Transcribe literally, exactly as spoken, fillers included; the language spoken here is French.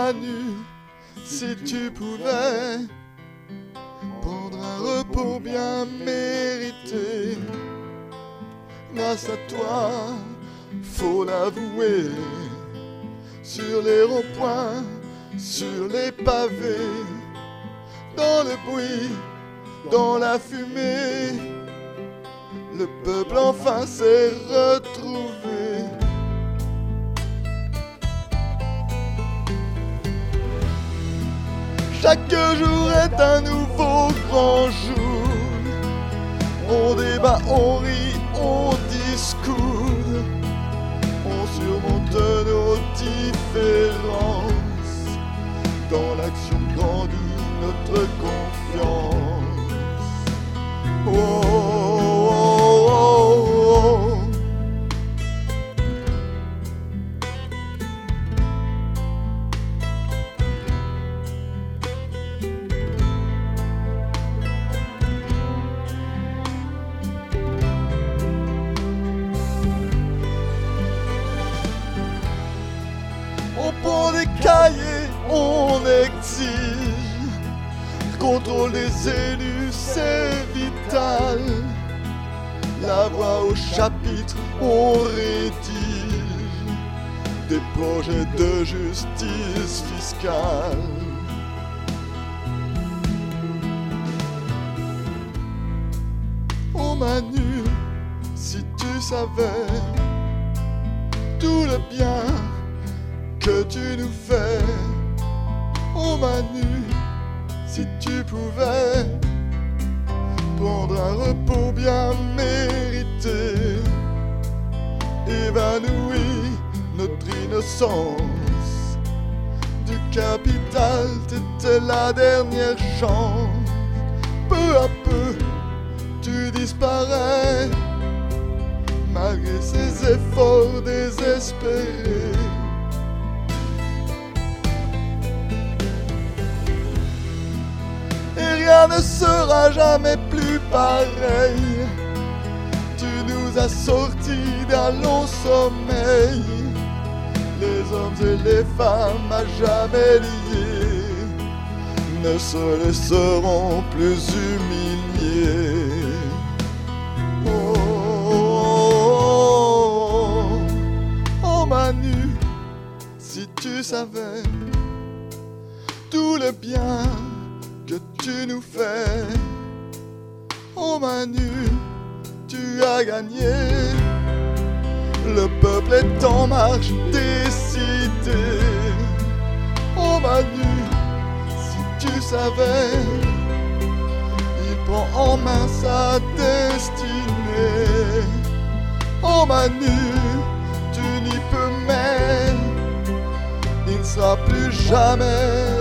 Manu, si tu pouvais prendre un repos bien mérité, grâce à toi, faut l'avouer, sur les ronds-points, sur les pavés, dans le bruit, dans la fumée, le peuple enfin s'est retrouvé. Chaque jour est un nouveau grand jour. On débat, on rit, on discute. On surmonte nos différences. Dans l'action grandit notre confiance. Oh, oh, oh, oh. On prend des cahiers, on exige. Contrôle des élus, c'est vital. La voix au chapitre, on rédige des projets de justice fiscale. Oh Manu, si tu savais tout le bien que tu nous fais. Oh Manu, si tu pouvais prendre un repos bien mérité, évanouir notre innocence. Du capital, t'étais la dernière chance. Peu à peu, tu disparais, malgré ces efforts désespérés. Rien ne sera jamais plus pareil. Tu nous as sortis d'un long sommeil. Les hommes et les femmes à jamais liés ne se laisseront plus humilier. Oh, oh, oh, oh Manu, si tu savais tout le bien que tu nous fais. Oh Manu, tu as gagné. Le peuple est en marche décidé. Oh Manu, si tu savais, il prend en main sa destinée. Oh Manu, tu n'y peux mais il ne sera plus jamais